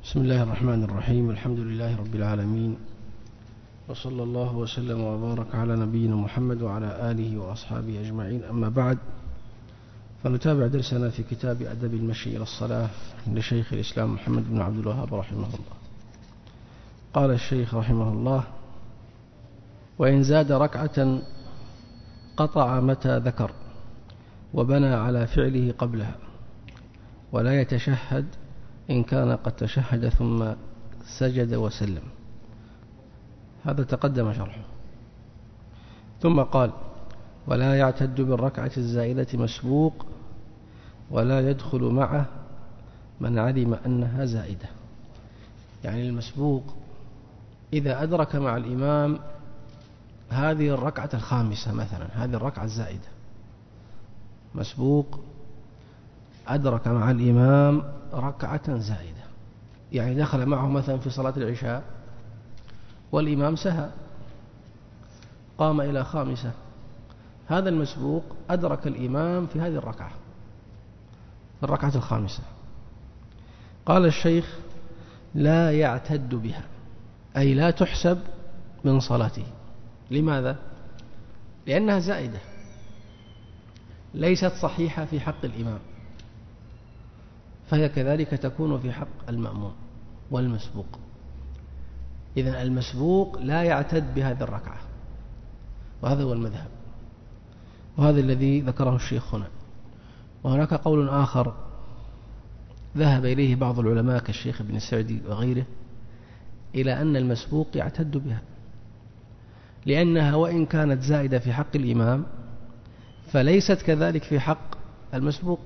بسم الله الرحمن الرحيم. الحمد لله رب العالمين، وصلى الله وسلم وبارك على نبينا محمد وعلى آله وأصحابه أجمعين. أما بعد، فنتابع درسنا في كتاب أدب المشي إلى الصلاة لشيخ الإسلام محمد بن عبد الوهاب رحمه الله. قال الشيخ رحمه الله: وإن زاد ركعة قطع متى ذكر وبنى على فعله قبلها، ولا يتشهد إن كان قد تشهد ثم سجد وسلم. هذا تقدم شرحه. ثم قال: ولا يعتد بالركعة الزائدة مسبوق، ولا يدخل معه من علم أنها زائدة. يعني المسبوق إذا أدرك مع الإمام هذه الركعة الخامسة مثلا، هذه الركعة الزائدة، مسبوق أدرك مع الإمام ركعة زائدة، يعني دخل معه مثلا في صلاة العشاء والإمام سهى قام إلى خامسة، هذا المسبوق أدرك الإمام في هذه الركعة الخامسة. قال الشيخ: لا يعتد بها، أي لا تحسب من صلاته. لماذا؟ لأنها زائدة ليست صحيحة في حق الإمام، فهي كذلك تكون في حق المأموم والمسبوق. إذن المسبوق لا يعتد بهذه الركعة، وهذا هو المذهب، وهذا الذي ذكره الشيخ هنا. وهناك قول آخر ذهب إليه بعض العلماء كالشيخ ابن السعدي وغيره، إلى أن المسبوق يعتد بها، لأنها وإن كانت زائدة في حق الإمام فليست كذلك في حق المسبوق،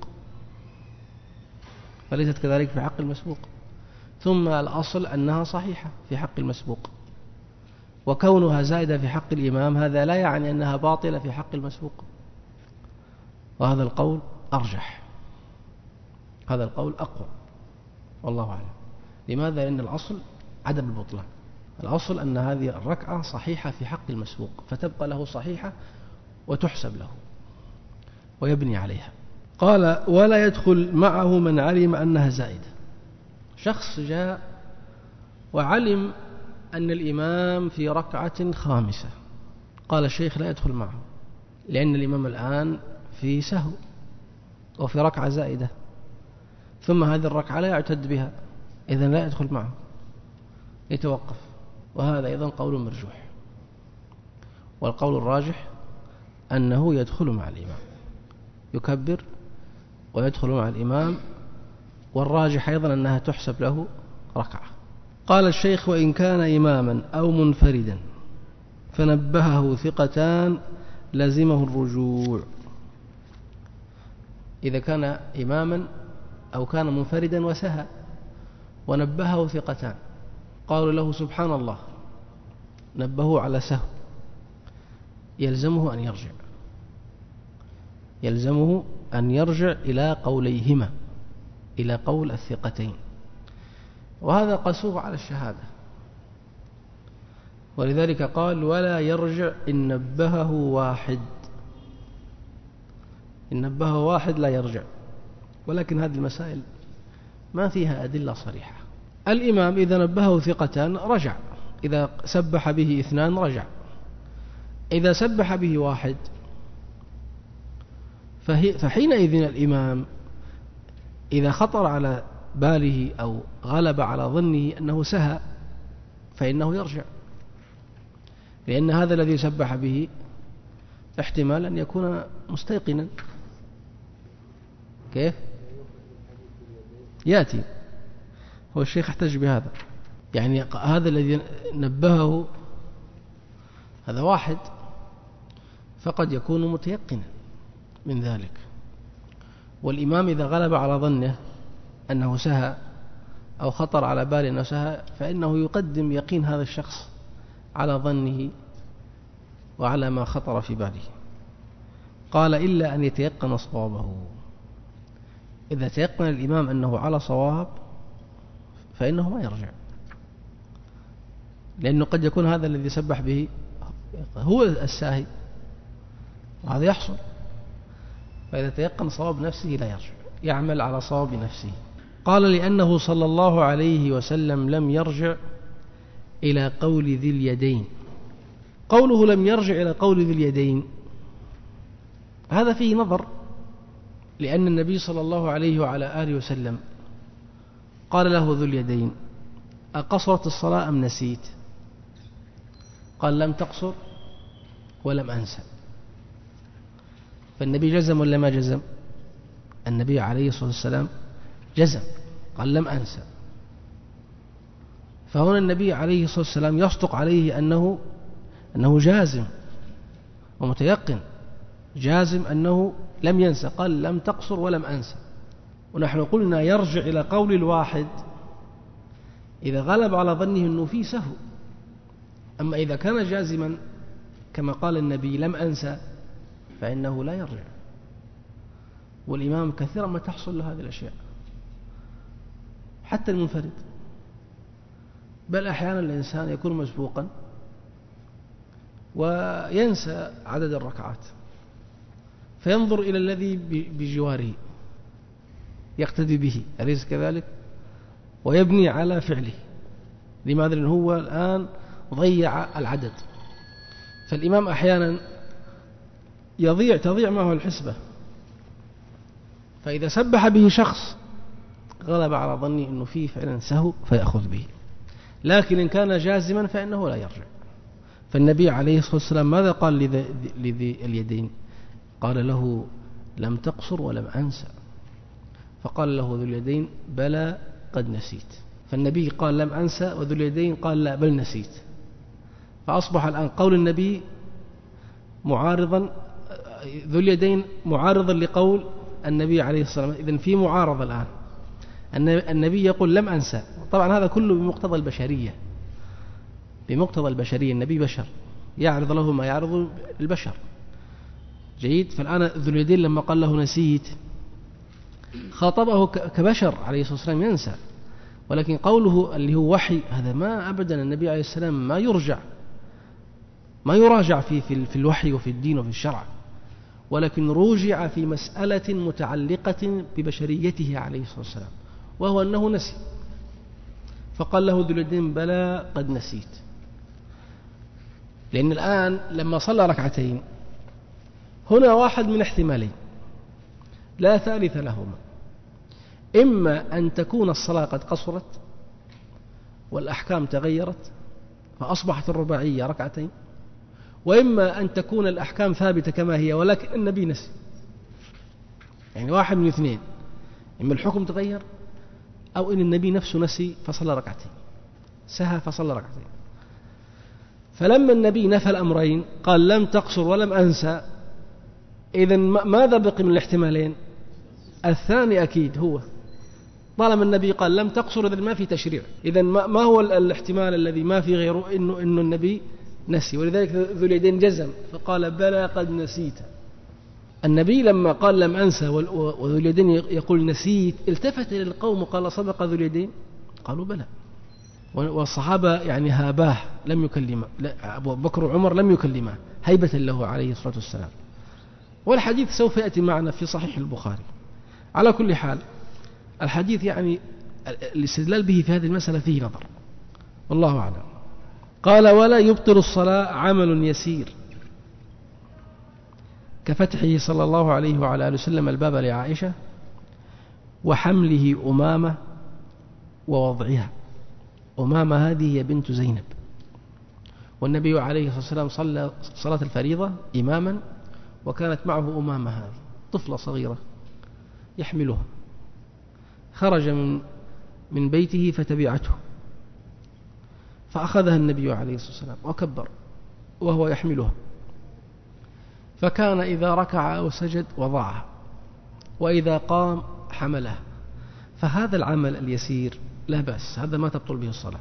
ثم الأصل أنها صحيحة في حق المسبوق، وكونها زائدة في حق الإمام هذا لا يعني أنها باطلة في حق المسبوق. وهذا القول أرجح، هذا القول أقوى، والله أعلم. لماذا؟ لأن الأصل عدم البطلان، الأصل أن هذه الركعة صحيحة في حق المسبوق، فتبقى له صحيحة وتحسب له ويبني عليها. قال: ولا يدخل معه من علم أنها زائدة. شخص جاء وعلم أن الإمام في ركعة خامسة، قال الشيخ: لا يدخل معه، لأن الإمام الآن في سهو وفي ركعة زائدة، ثم هذه الركعة لا يعتد بها، إذن لا يدخل معه، يتوقف. وهذا أيضا قول مرجوح، والقول الراجح أنه يدخل مع الإمام، يكبر ويدخل مع الإمام، والراجح أيضا أنها تحسب له ركعة. قال الشيخ: وإن كان إماما أو منفردا فنبهه ثقتان لزمه الرجوع. إذا كان إماما أو كان منفردا وسهى ونبهه ثقتان قالوا له سبحان الله، نبهوا على سهو، يلزمه أن يرجع إلى قوليهما، إلى قول الثقتين، وهذا قسوه على الشهادة. ولذلك قال: ولا يرجع إن نبهه واحد لا يرجع. ولكن هذه المسائل ما فيها أدلة صريحة. الإمام إذا نبهه ثقتان رجع، إذا سبح به اثنان رجع، إذا سبح به واحد فحينئذ الإمام إذا خطر على باله أو غلب على ظنه أنه سهى فإنه يرجع، لأن هذا الذي سبح به احتمال أن يكون مستيقنا. كيف؟ يأتي هو الشيخ احتج بهذا، يعني هذا الذي نبهه هذا واحد، فقد يكون متيقنا من ذلك، والإمام إذا غلب على ظنه أنه سهى أو خطر على باله أنه سهى فإنه يقدم يقين هذا الشخص على ظنه وعلى ما خطر في باله. قال: إلا أن يتيقن صوابه. إذا تيقن الإمام أنه على صواب فإنه ما يرجع، لأنه قد يكون هذا الذي سبح به هو الساهي، وهذا يحصل. فإذا تيقن صواب نفسه لا يرجع، يعمل على صواب نفسه. قال لأنه صلى الله عليه وسلم لم يرجع إلى قول ذي اليدين. قوله لم يرجع إلى قول ذي اليدين هذا فيه نظر، لأن النبي صلى الله عليه وعلى آله وسلم قال له ذو اليدين: أقصرت الصلاة أم نسيت؟ قال: لم تقصر ولم أنسى. فالنبي جزم ولا ما جزم؟ النبي عليه الصلاة والسلام جزم، قال: لم أنسى. فهنا النبي عليه الصلاة والسلام يصدق عليه أنه جازم ومتيقن، جازم أنه لم ينسى، قال: لم تقصر ولم أنسى. ونحن قلنا يرجع إلى قول الواحد إذا غلب على ظنه أنه فيه سهو. أما إذا كان جازما كما قال النبي لم أنسى فإنه لا يرجع. والإمام كثيرا ما تحصل له هذه الأشياء، حتى المنفرد، بل أحيانا الإنسان يكون مسبوقا وينسى عدد الركعات فينظر إلى الذي بجواره يقتدي به، أليس كذلك؟ ويبني على فعله. لماذا؟ لأنه هو الآن ضيع العدد. فالإمام أحيانا تضيع معه الحسبة، فإذا سبح به شخص غلب على ظني أنه فيه فعلا سهو فيأخذ به، لكن إن كان جازما فإنه لا يرجع. فالنبي عليه الصلاة والسلام ماذا قال لذي اليدين؟ قال له: لم تقصر ولم أنسى. فقال له ذو اليدين: بلى قد نسيت. فالنبي قال: لم أنسى، وذو اليدين قال: لا بل نسيت. فأصبح الآن قول النبي معارضا، ذو اليدين معارضا لقول النبي عليه الصلاة والسلام. إذن في معارضة الآن. النبي يقول: لم أنسى. طبعا هذا كله بمقتضى البشرية، بمقتضى البشرية. النبي بشر يعرض له ما يعرض البشر. جيد. فالآن ذو اليدين لما قال له نسيت خاطبه كبشر عليه الصلاة والسلام ينسى، ولكن قوله اللي هو وحي هذا ما أبدا النبي عليه السلام ما يراجع في الوحي وفي الدين وفي الشرع، ولكن رجع في مسألة متعلقة ببشريته عليه الصلاة والسلام، وهو أنه نسي. فقال له ذو اليدين: بلى قد نسيت. لأن الآن لما صلى ركعتين هنا واحد من احتمالين لا ثالث لهما: إما أن تكون الصلاة قد قصرت والأحكام تغيرت فأصبحت الرباعية ركعتين، وإما أن تكون الأحكام ثابتة كما هي ولكن النبي نسي. يعني واحد من اثنين: إما الحكم تغير، أو إن النبي نفسه نسي فصلى ركعتين، سهى فصلى ركعتين. فلما النبي نفى الأمرين قال: لم تقصر ولم أنسى، إذن ماذا بقي من الاحتمالين؟ الثاني أكيد هو، طالما النبي قال لم تقصر إذن ما في تشريع. إذن ما هو الاحتمال الذي ما في غيره؟ إنه النبي نسي. ولذلك ذو اليدين جزم فقال: بلى قد نسيت. النبي لما قال لم أنسى وذو اليدين يقول نسيت التفت إلى القوم وقال: صدق ذو اليدين؟ قالوا: بلى. والصحابة يعني هاباه، لم يكلمه. أبو بكر وعمر لم يكلمه هيبة له عليه الصلاة والسلام. والحديث سوف يأتي معنا في صحيح البخاري. على كل حال الحديث يعني الاستدلال به في هذه المسألة فيه نظر، والله أعلم. قال: ولا يبطل الصلاة عمل يسير كفتحه صلى الله عليه وعلى آله وسلم الباب لعائشة وحمله أمامة ووضعها. أمامة هذه هي بنت زينب، والنبي عليه الصلاة والسلام صلى صلاة الفريضة إماما وكانت معه أمامة هذه طفلة صغيرة يحملها، خرج من بيته فتبعته فأخذها النبي عليه الصلاة والسلام وكبر وهو يحملها، فكان إذا ركع أو سجد وضعها، وإذا قام حملها. فهذا العمل اليسير لا بأس، هذا ما تبطل به الصلاة.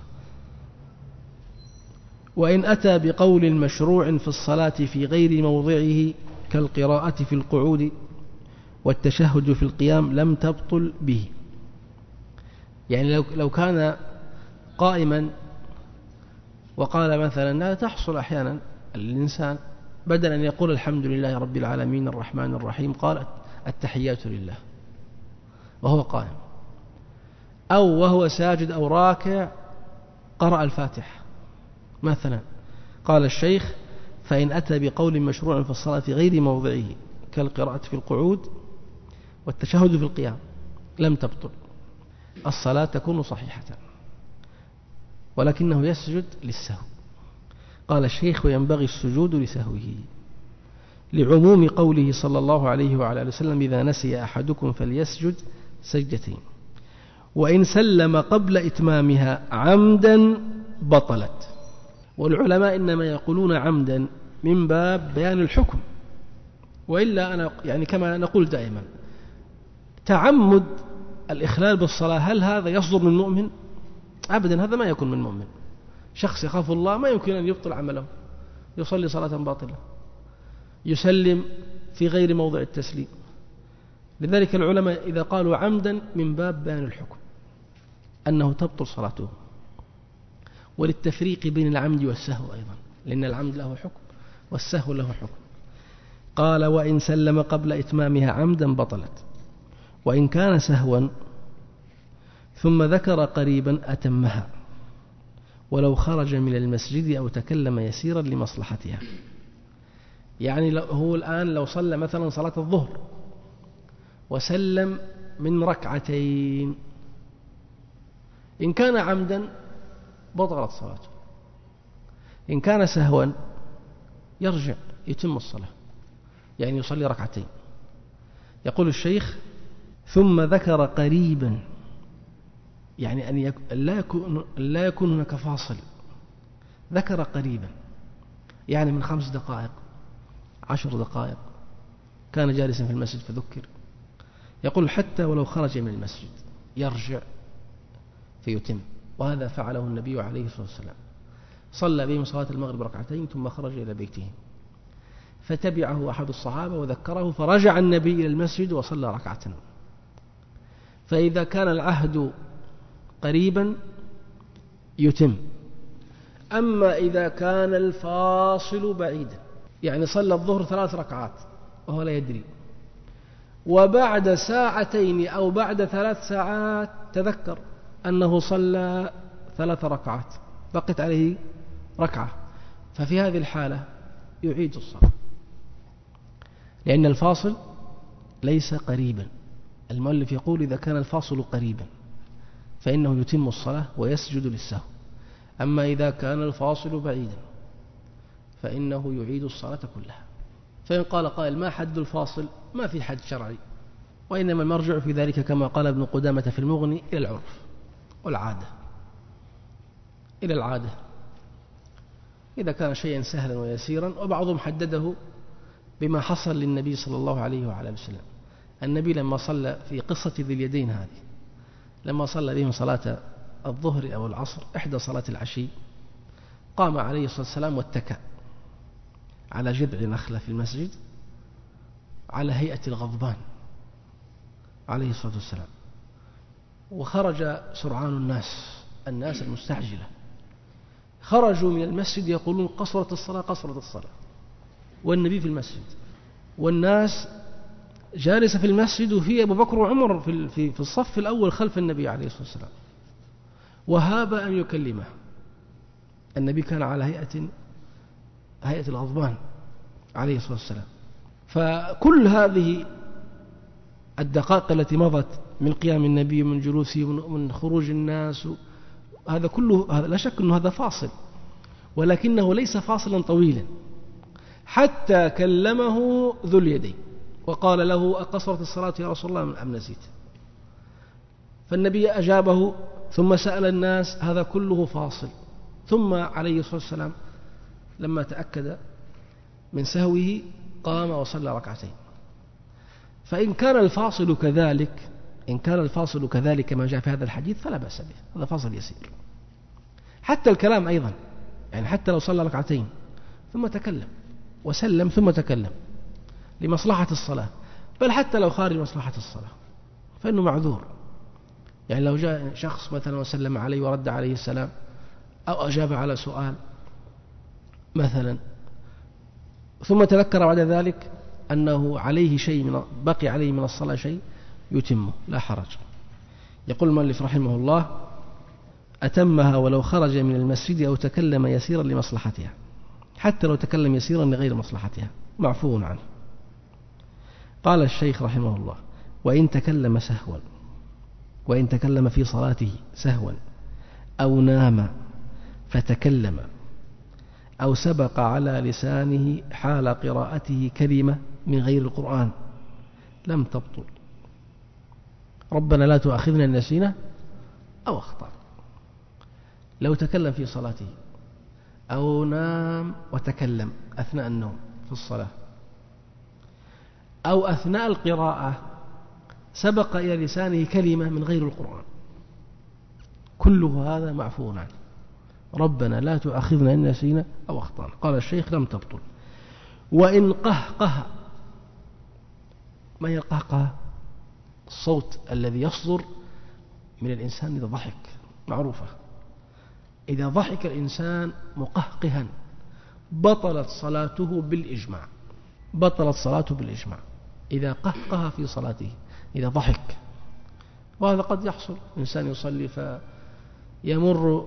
وإن أتى بقول مشروع في الصلاة في غير موضعه كالقراءة في القعود والتشهد في القيام لم تبطل به. يعني لو كان قائما وقال مثلا، لا تحصل أحيانا الإنسان بدل أن يقول الحمد لله رب العالمين الرحمن الرحيم قال التحيات لله وهو قائم، أو وهو ساجد أو راكع قرأ الفاتحة مثلا. قال الشيخ: فإن أتى بقول مشروع في الصلاة في غير موضعه كالقراءة في القعود والتشهد في القيام لم تبطل، الصلاة تكون صحيحة، ولكنه يسجد للسهو. قال الشيخ: وينبغي السجود لسهوه، لعموم قوله صلى الله عليه وعلى آله وسلم: إذا نسي أحدكم فليسجد سجدتين، وإن سلم قبل إتمامها عمدا بطلت. والعلماء إنما يقولون عمدا من باب بيان الحكم، وإلا أنا يعني كما نقول دائما تعمد الإخلال بالصلاة هل هذا يصدر من مؤمن؟ أبدا، هذا ما يكون من مؤمن. شخص يخاف الله ما يمكن أن يبطل عمله، يصلي صلاة باطلة، يسلم في غير موضع التسليم. لذلك العلماء إذا قالوا عمدا من باب بيان الحكم أنه تبطل صلاته، وللتفريق بين العمد والسهو أيضا، لأن العمد له حكم والسهو له حكم. قال: وإن سلم قبل إتمامها عمدا بطلت، وإن كان سهوا ثم ذكر قريبا أتمها، ولو خرج من المسجد أو تكلم يسيرا لمصلحتها. يعني هو الآن لو صلى مثلا صلاة الظهر وسلم من ركعتين، إن كان عمدا بطلت صلاته، إن كان سهوا يرجع يتم الصلاة، يعني يصلي ركعتين. يقول الشيخ: ثم ذكر قريبا، يعني أن لا يكون هناك فاصل، ذكر قريبا يعني من 5 دقائق 10 دقائق، كان جالسا في المسجد فذكر. يقول: حتى ولو خرج من المسجد يرجع فيتم، وهذا فعله النبي عليه الصلاة والسلام، صلى بهم صلاة المغرب ركعتين ثم خرج إلى بيته، فتبعه أحد الصحابة وذكره، فرجع النبي إلى المسجد وصلى ركعة. فإذا كان العهد قريبا يتم، أما إذا كان الفاصل بعيدا، يعني صلى الظهر 3 ركعات وهو لا يدري، وبعد ساعتين أو بعد 3 ساعات تذكر أنه صلى 3 ركعات، بقت عليه ركعة، ففي هذه الحالة يعيد الصلاة، لأن الفاصل ليس قريبا. المؤلف يقول: إذا كان الفاصل قريبا فإنه يتم الصلاة ويسجد للسهو، أما إذا كان الفاصل بعيدا فإنه يعيد الصلاة كلها. فإن قال قائل: ما حد الفاصل؟ ما في حد شرعي، وإنما المرجع في ذلك كما قال ابن قدامة في المغني إلى العرف والعادة، إلى العادة إذا كان شيئا سهلا ويسيرا. وبعضهم حدده بما حصل للنبي صلى الله عليه وعلى وسلم. النبي لما صلى في قصة ذي اليدين هذه، لما صلى بهم صلاة الظهر أو العصر إحدى صلاة العشي، قام عليه الصلاة والسلام واتكأ على جذع نخلة في المسجد على هيئة الغضبان عليه الصلاة والسلام، وخرج سرعان الناس المستعجلة، خرجوا من المسجد يقولون: قصرت الصلاة قصرت الصلاة، والنبي في المسجد، والناس جالسة في المسجد، وفي أبو بكر وعمر في الصف الأول خلف النبي عليه الصلاة والسلام، وهاب أن يكلمه. النبي كان على هيئة الغضبان عليه الصلاة والسلام. فكل هذه الدقائق التي مضت من قيام النبي ومن جلوسه ومن خروج الناس، هذا كله لا شك أنه هذا فاصل، ولكنه ليس فاصلا طويلا، حتى كلمه ذو اليدين وقال له: أقصرت الصلاة يا رسول الله أم نسيت؟ فالنبي أجابه، ثم سأل الناس، هذا كله فاصل. ثم عليه الصلاة والسلام لما تأكد من سهوه قام وصلى ركعتين. فإن كان الفاصل كذلك، كما جاء في هذا الحديث فلا بأس به، هذا فاصل يسير. حتى الكلام أيضا، يعني حتى لو صلى ركعتين ثم تكلم وسلم ثم تكلم لمصلحة الصلاة، بل حتى لو خارج مصلحة الصلاة فإنه معذور. يعني لو جاء شخص مثلا وسلم عليه ورد عليه السلام، أو أجاب على سؤال مثلا، ثم تذكر بعد ذلك أنه عليه شيء بقي عليه من الصلاة شيء، يتمه لا حرج. يقول المؤلف رحمه الله: أتمها ولو خرج من المسجد أو تكلم يسيرا لمصلحتها، حتى لو تكلم يسيرا لغير مصلحتها معفو عنه. قال الشيخ رحمه الله: وإن تكلم سهوا، وإن تكلم في صلاته سهوا أو نام فتكلم أو سبق على لسانه حال قراءته كلمة من غير القرآن لم تبطل. ربنا لا تؤاخذنا إن نسينا أو أخطأنا. لو تكلم في صلاته أو نام وتكلم أثناء النوم في الصلاة، أو أثناء القراءة سبق إلى لسانه كلمة من غير القرآن، كله هذا معفو عنه. ربنا لا تؤاخذنا إن نسينا أو أخطأنا. قال الشيخ: لم تبطل. وإن قهقه، ما هي القهقه؟ الصوت الذي يصدر من الإنسان إذا ضحك، معروفة. إذا ضحك الإنسان مقهقها بطلت صلاته بالإجماع، بطلت صلاته بالإجماع إذا قهقه في صلاته، إذا ضحك. وهذا قد يحصل، إنسان يصلي فيمر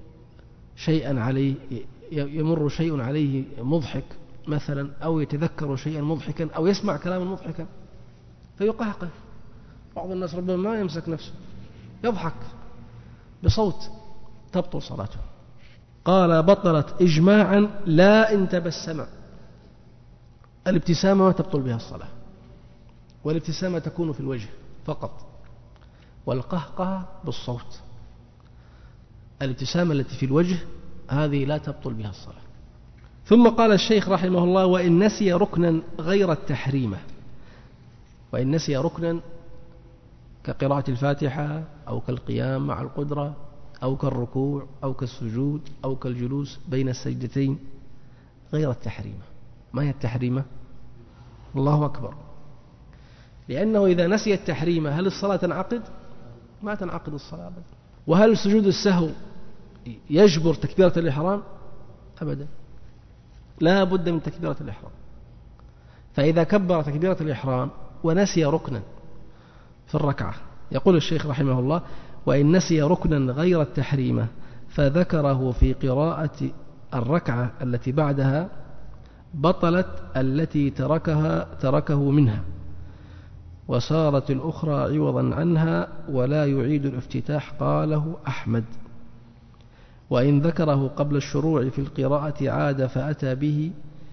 يمر شيء عليه مضحك مثلا، أو يتذكر شيئا مضحكا، أو يسمع كلاما مضحكا فيقهقه. بعض الناس ربما ما يمسك نفسه يضحك بصوت، تبطل صلاته. قال: بطلت إجماعا لا إن تبسم. الابتسامة تبطل بها الصلاة، والابتسامة تكون في الوجه فقط، والقهقه بالصوت. الابتسامة التي في الوجه هذه لا تبطل بها الصلاة. ثم قال الشيخ رحمه الله: وإن نسي ركنا غير التحريمة، وإن نسي ركنا كقراءة الفاتحة أو كالقيام مع القدرة أو كالركوع أو كالسجود أو كالجلوس بين السجدتين غير التحريمة. ما هي التحريمة؟ الله أكبر. لأنه إذا نسي التحريمة هل الصلاة تنعقد؟ ما تنعقد الصلاة أبدا. وهل سجود السهو يجبر تكبيرة الإحرام؟ أبدا، لا بد من تكبيرة الإحرام. فإذا كبر تكبيرة الإحرام ونسي ركنا في الركعة، يقول الشيخ رحمه الله: وإن نسي ركنا غير التحريمة فذكره في قراءة الركعة التي بعدها بطلت التي تركه منها، وصارت الأخرى عوضا عنها ولا يعيد الافتتاح. قاله أحمد. وإن ذكره قبل الشروع في القراءة عاد فأتى به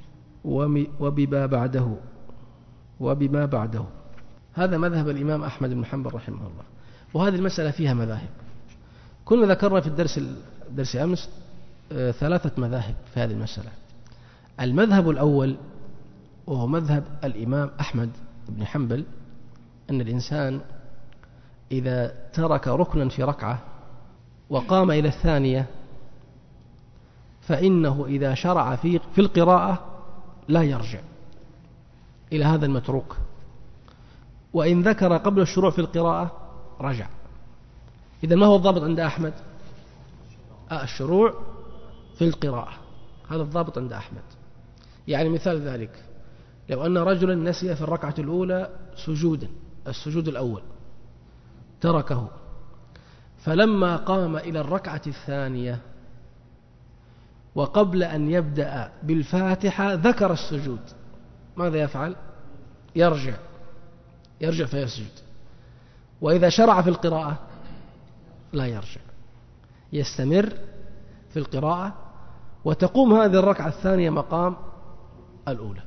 وبما بعده. هذا مذهب الإمام أحمد بن حنبل رحمه الله. وهذه المسألة فيها مذاهب، كنا ذكرنا في الدرس أمس 3 مذاهب في هذه المسألة. المذهب الأول وهو مذهب الإمام أحمد بن حنبل، أن الإنسان إذا ترك ركنا في ركعة وقام إلى الثانية فإنه إذا شرع في القراءة لا يرجع إلى هذا المتروك، وإن ذكر قبل الشروع في القراءة رجع. إذا ما هو الضابط عند أحمد؟ الشروع في القراءة، هذا الضابط عند أحمد. يعني مثال ذلك: لو أن رجلا نسي في الركعة الأولى سجودا، السجود الأول تركه، فلما قام إلى الركعة الثانية وقبل أن يبدأ بالفاتحة ذكر السجود، ماذا يفعل؟ يرجع فيسجد. وإذا شرع في القراءة لا يرجع، يستمر في القراءة، وتقوم هذه الركعة الثانية مقام الأولى.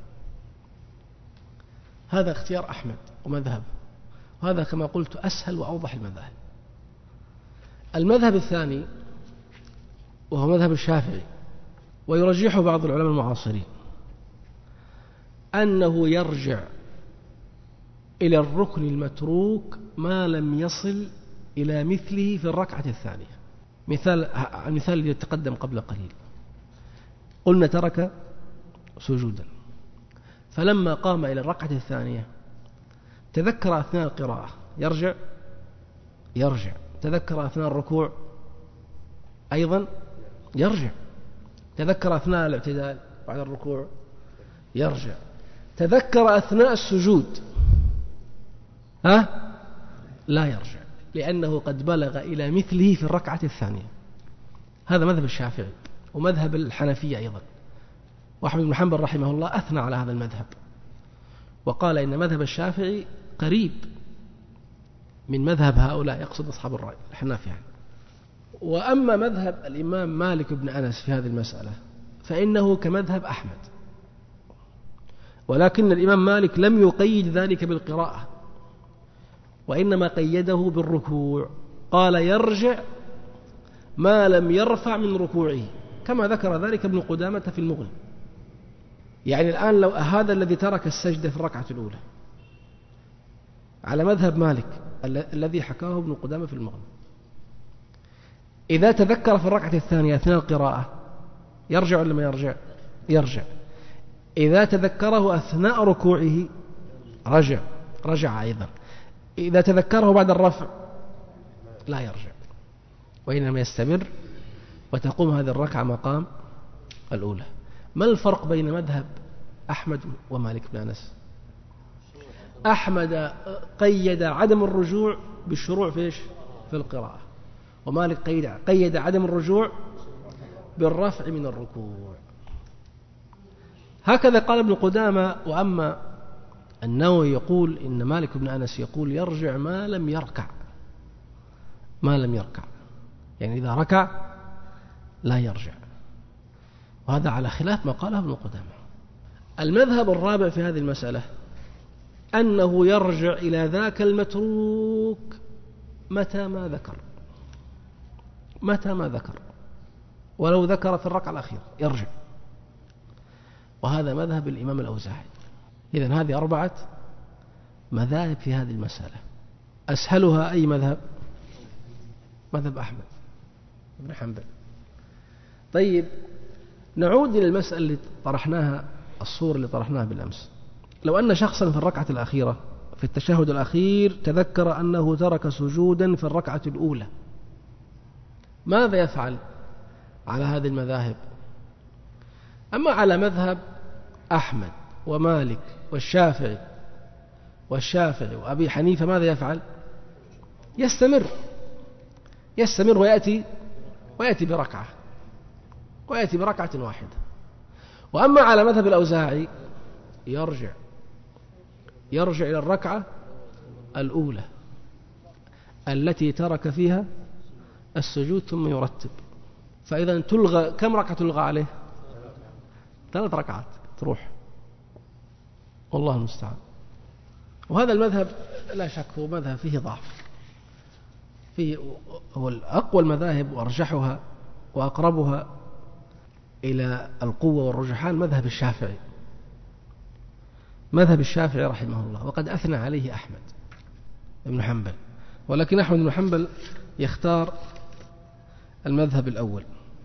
هذا اختيار أحمد ومذهب، وهذا كما قلت أسهل وأوضح المذاهب. المذهب الثاني وهو مذهب الشافعي، ويرجحه بعض العلماء المعاصرين، أنه يرجع إلى الركن المتروك ما لم يصل إلى مثله في الركعة الثانية. المثال الذي يتقدم قبل قليل، قلنا ترك سجودا، فلما قام إلى الركعة الثانية تذكر أثناء القراءة يرجع، تذكر أثناء الركوع أيضا يرجع، تذكر أثناء الاعتدال بعد الركوع يرجع، تذكر أثناء السجود لا يرجع. لأنه قد بلغ إلى مثله في الركعة الثانية. هذا مذهب الشافعي ومذهب الحنفية أيضا. وأحمد بن حنبل رحمه الله أثنى على هذا المذهب وقال إن مذهب الشافعي قريب من مذهب هؤلاء، يقصد أصحاب الرأي الحناف يعني. وأما مذهب الإمام مالك بن أنس في هذه المسألة فإنه كمذهب أحمد، ولكن الإمام مالك لم يقيد ذلك بالقراءة، وإنما قيده بالركوع. قال يرجع ما لم يرفع من ركوعه، كما ذكر ذلك ابن قدامة في المغني. يعني الآن لو هذا الذي ترك السجدة في الركعة الأولى على مذهب مالك الذي حكاه ابن قدامة في المغني، إذا تذكر في الركعة الثانية أثناء القراءة يرجع ولا ما يرجع؟ يرجع. إذا تذكره أثناء ركوعه رجع أيضا. إذا تذكره بعد الرفع لا يرجع، وإنما يستمر وتقوم هذه الركعة مقام الأولى. ما الفرق بين مذهب أحمد ومالك بن أنس؟ أحمد قيد عدم الرجوع بالشروع في القراءة، ومالك قيد عدم الرجوع بالرفع من الركوع. هكذا قال ابن قدامة. وأما النووي يقول إن مالك بن أنس يقول يرجع ما لم يركع، يعني إذا ركع لا يرجع، وهذا على خلاف ما قاله ابن قدامة. المذهب الرابع في هذه المسألة أنه يرجع إلى ذاك المتروك متى ما ذكر، ولو ذكر في الركعة الأخيرة يرجع، وهذا مذهب الإمام الأوزاعي. إذن هذه 4 مذاهب في هذه المسألة. أسهلها أي مذهب؟ مذهب أحمد بن حنبل. طيب نعود إلى المسألة اللي طرحناها، الصورة اللي طرحناها بالأمس. لو أن شخصا في الركعة الأخيرة في التشهد الأخير تذكر أنه ترك سجودا في الركعة الأولى، ماذا يفعل على هذه المذاهب؟ أما على مذهب أحمد ومالك والشافعي وأبي حنيفة ماذا يفعل؟ يستمر ويأتي بركعة واحدة. وأما على مذهب الأوزاعي يرجع إلى الركعة الأولى التي ترك فيها السجود ثم يرتب. فإذا تلغى كم ركعة تلغى عليه؟ 3 ركعات تروح، والله المستعان. وهذا المذهب لا شك هو مذهب فيه ضعف، هو الأقوى المذاهب وأرجحها وأقربها إلى القوة والرجحان مذهب الشافعي رحمه الله، وقد أثنى عليه أحمد بن حنبل، ولكن أحمد بن حنبل يختار المذهب الأول.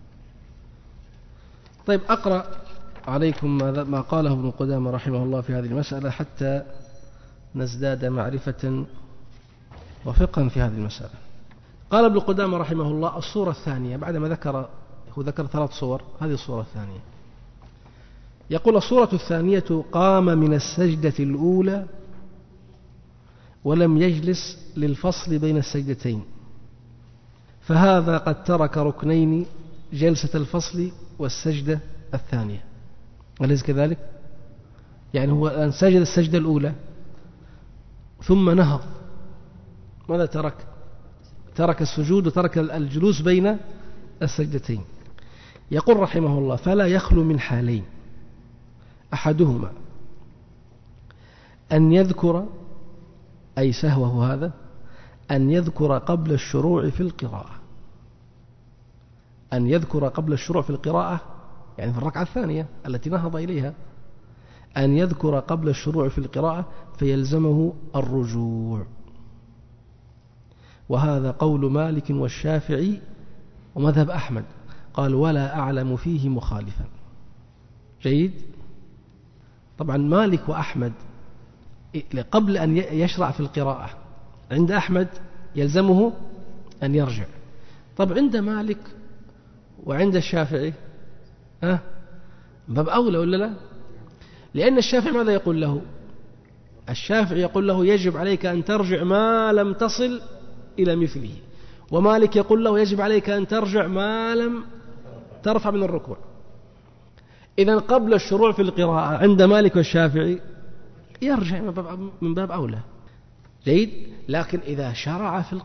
طيب أقرأ عليكم ما قاله ابن قدامة رحمه الله في هذه المسألة حتى نزداد معرفة وفقها في هذه المسألة. قال ابن قدامة رحمه الله: الصورة الثانية، بعدما ذكر 3 صور، هذه الصورة الثانية. يقول: الصورة الثانية: قام من السجدة الأولى ولم يجلس للفصل بين السجدتين، فهذا قد ترك ركنين: جلسة الفصل والسجدة الثانية. أليس كذلك؟ يعني هو الآن سجد السجدة الأولى ثم نهض، ماذا ترك السجود وترك الجلوس بين السجدتين. يقول رحمه الله: فلا يخلو من حالين: أحدهما أن يذكر، أي سهوه هذا، أن يذكر قبل الشروع في القراءة، يعني في الركعة الثانية التي نهض إليها، أن يذكر قبل الشروع في القراءة فيلزمه الرجوع. وهذا قول مالك والشافعي ومذهب أحمد. قال: ولا أعلم فيه مخالفا. جيد. طبعا مالك وأحمد قبل أن يشرع في القراءة، عند أحمد يلزمه أن يرجع. طب عند مالك وعند الشافعي باب أولى ولا لا؟ لأن الشافعي ماذا يقول له؟ الشافعي يقول له: يجب عليك أن ترجع ما لم تصل إلى مثله. ومالك يقول له يجب عليك أن ترجع ما لم ترفع من الركوع. إذن قبل الشروع في القراءة عند مالك والشافعي يرجع من باب أولى. جيد. لكن إذا شرع في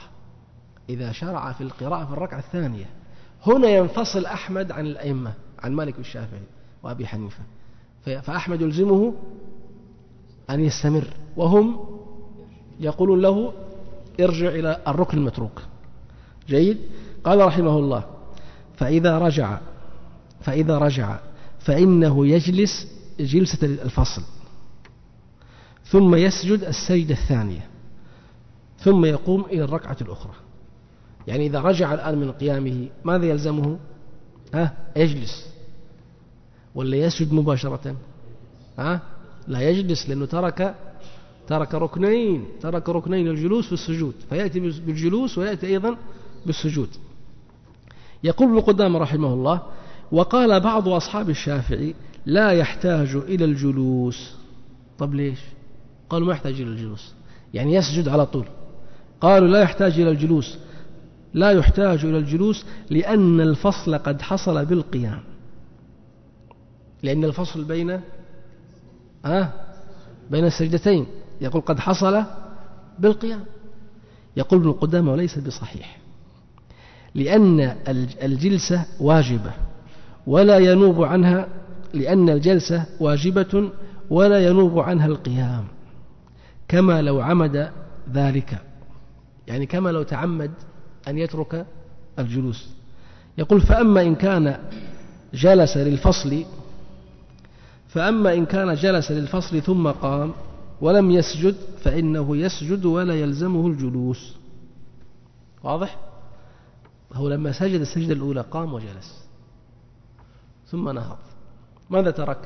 القراءة في الركعة الثانية، هنا ينفصل أحمد عن الأئمة، عن مالك والشافعي وأبي حنيفة، فأحمد يلزمه أن يستمر، وهم يقولون له ارجع إلى الركن المتروك. جيد. قال رحمه الله: فإذا رجع فإنه يجلس جلسة الفصل، ثم يسجد السجدة الثانية، ثم يقوم إلى الركعة الأخرى. يعني إذا رجع الآن من قيامه ماذا يلزمه؟ يجلس ولا يسجد مباشرة؟ لا يجلس، لأنه ترك ركنين الجلوس في السجود، فيأتي بالجلوس ويأتي أيضا بالسجود. يقول ابن قدامة رحمه الله: وقال بعض أصحاب الشافعي لا يحتاج إلى الجلوس. طب ليش؟ قالوا ما يحتاج إلى الجلوس، يعني يسجد على طول. قالوا لا يحتاج إلى الجلوس لأن الفصل قد حصل بالقيام، لأن الفصل بين السجدتين يقول قد حصل بالقيام. يقول ابن قدامة: وليس بصحيح، لأن الجلسة واجبة ولا ينوب عنها، لأن الجلسة واجبة ولا ينوب عنها القيام، كما لو عمد ذلك، يعني كما لو تعمد أن يترك الجلوس. يقول: فأما إن كان جلس للفصل ثم قام ولم يسجد فإنه يسجد ولا يلزمه الجلوس. واضح؟ هو لما سجد السجدة الأولى قام وجلس ثم نهض، ماذا ترك؟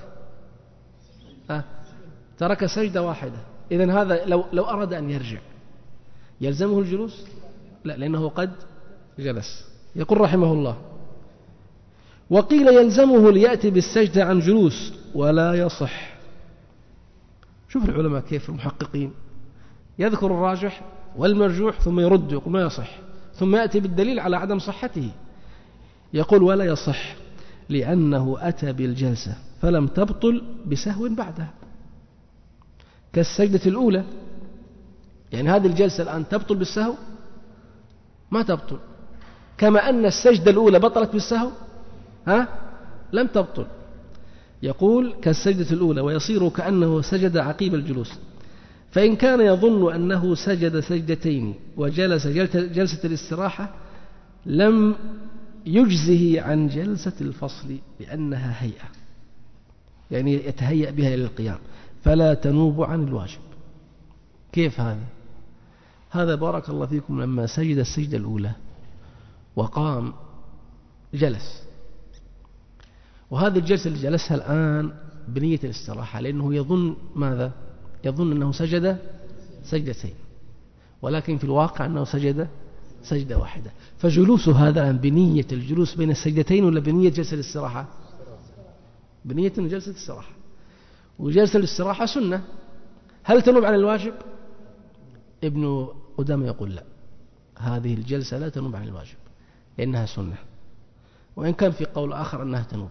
ترك سجدة واحدة. إذن هذا لو أراد أن يرجع يلزمه الجلوس؟ لا، لأنه قد جلس. يقول رحمه الله: وقيل يلزمه ليأتي بالسجدة عن جلوس ولا يصح. شوف العلماء كيف المحققين، يذكر الراجح والمرجوح ثم يرد يقول ما يصح، ثم يأتي بالدليل على عدم صحته. يقول: ولا يصح لأنه أتى بالجلسة فلم تبطل بسهو بعدها، كالسجدة الأولى. يعني هذه الجلسة الآن تبطل بالسهو؟ ما تبطل. كما أن السجدة الأولى بطلت بالسهو لم تبطل. يقول: كالسجدة الأولى، ويصير كأنه سجد عقيب الجلوس. فإن كان يظن أنه سجد سجدتين وجلس جلسة الاستراحة لم يجزه عن جلسة الفصل، لأنها هيئة، يعني يتهيأ بها إلى القيام، فلا تنوب عن الواجب. كيف هذا؟ هذا بارك الله فيكم لما سجد السجدة الأولى وقام جلس، وهذه الجلسة اللي جلسها الآن بنية الاستراحة، لأنه يظن ماذا؟ يظن أنه سجد سجدتين، ولكن في الواقع أنه سجد سجدة واحدة. فجلوس هذا بنية الجلوس بين السجدتين ولا بنية جلسة الاستراحة؟ بنية جلسة الاستراحة. وجلسة الاستراحة سنة، هل تنوب عن الواجب؟ ابن قدامة يقول لا، هذه الجلسة لا تنوب عن الواجب لأنها سنة، وإن كان في قول آخر أنها تنوب.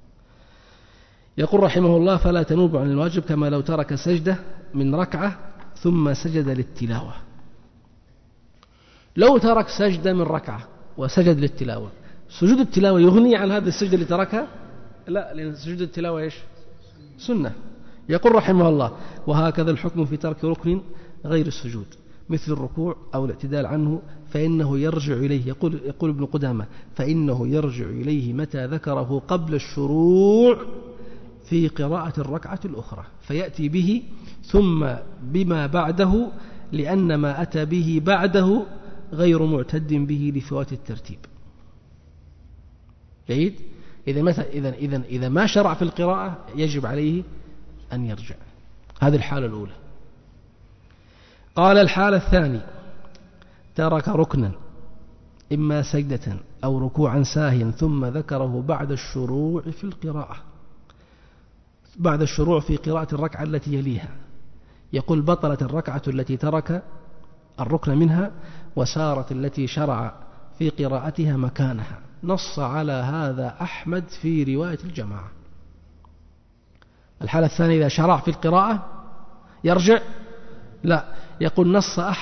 يقول رحمه الله: فلا تنوب عن الواجب كما لو ترك سجدة من ركعة ثم سجد للتلاوة. لو ترك سجدة من ركعة وسجد للتلاوة، سجود التلاوة يغني عن هذه السجدة اللي تركها؟ لا، لأن سجود التلاوة إيش؟ سنة. يقول رحمه الله: وهكذا الحكم في ترك ركن غير السجود مثل الركوع أو الاعتدال عنه، فإنه يرجع إليه. يقول ابن قدامة: فإنه يرجع إليه متى ذكره قبل الشروع في قراءة الركعة الأخرى، فيأتي به ثم بما بعده، لأن ما أتى به بعده غير معتد به لفوات الترتيب. جيد؟ إذا ما شرع في القراءة يجب عليه أن يرجع. هذه الحالة الأولى. قال: الحالة الثانية: ترك ركنا إما سجدة أو ركوعا ساهيا ثم ذكره بعد الشروع في القراءة، بعد الشروع في قراءة الركعة التي يليها. يقول: بطلت الركعة التي ترك الركن منها وسارت التي شرع في قراءتها مكانها. نص على هذا أحمد في رواية الجماعة. الحالة الثانية إذا شرع في القراءة يرجع؟ لا، يقول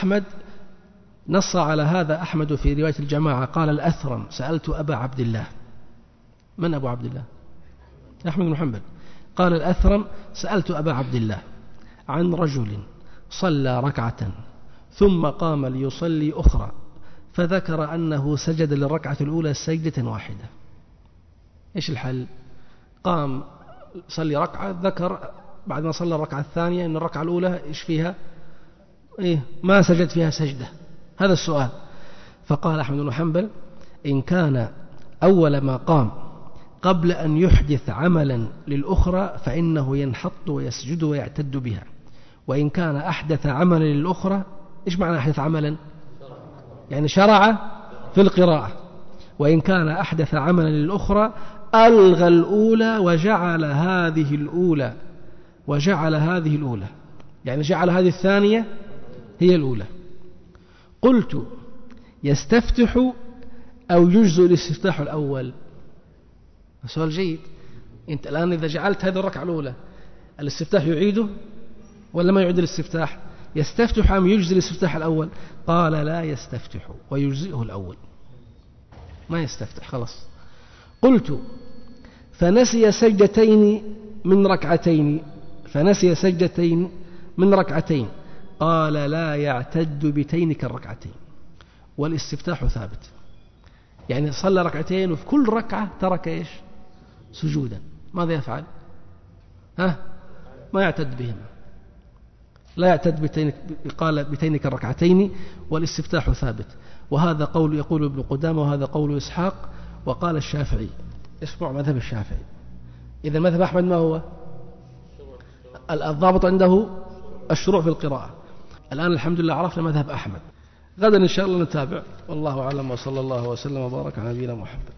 نص على هذا أحمد في رواية الجماعة. قال الأثرم: سألت أبا عبد الله. من أبو عبد الله؟ أحمد بن حنبل. قال الأثرم: سألت أبا عبد الله عن رجل صلى ركعة ثم قام ليصلي أخرى، فذكر أنه سجد للركعة الأولى سجدة واحدة. إيش الحل؟ قام صلي ركعة، ذكر بعد ما صلى الركعة الثانية أن الركعة الأولى إيش فيها؟ ما سجد فيها سجدة. هذا السؤال. فقال أحمد بن حنبل: إن كان أول ما قام قبل أن يحدث عملا للأخرى فإنه ينحط ويسجد ويعتد بها، وإن كان أحدث عملا للأخرى. إيش معنى أحدث عملا؟ يعني شرع في القراءة. وإن كان أحدث عملا للأخرى ألغى الأولى وجعل هذه الأولى، يعني جعل هذه الثانية هي الأولى. قلت: يستفتح أو يجزء الاستفتاح الأول؟ سؤال جيد. أنت الآن إذا جعلت هذه الركعة الأولى الاستفتاح يعيده ولا ما يعيد الاستفتاح؟ يستفتح أم يجزي الاستفتاح الأول؟ قال: لا يستفتح ويجزئه الأول، ما يستفتح خلاص. قلت: فنسي سجدتين من ركعتين. قال: لا يعتد بتين كالركعتين، والاستفتاح ثابت. يعني صلى ركعتين وفي كل ركعة ترك إيش؟ سجودا. ماذا يفعل؟ ما يعتد بهما، لا يعتد بتين. قال: بتين كالركعتين والاستفتاح ثابت. وهذا قول يقول ابن قدامة، وهذا قول إسحاق، وقال الشافعي. اسمع مذهب الشافعي. إذا مذهب أحمد ما هو؟ الضابط عنده الشروع في القراءة. الآن الحمد لله عرفنا مذهب أحمد. غدا إن شاء الله نتابع. والله أعلم، وصلى الله وسلم وبارك على نبينا محمد.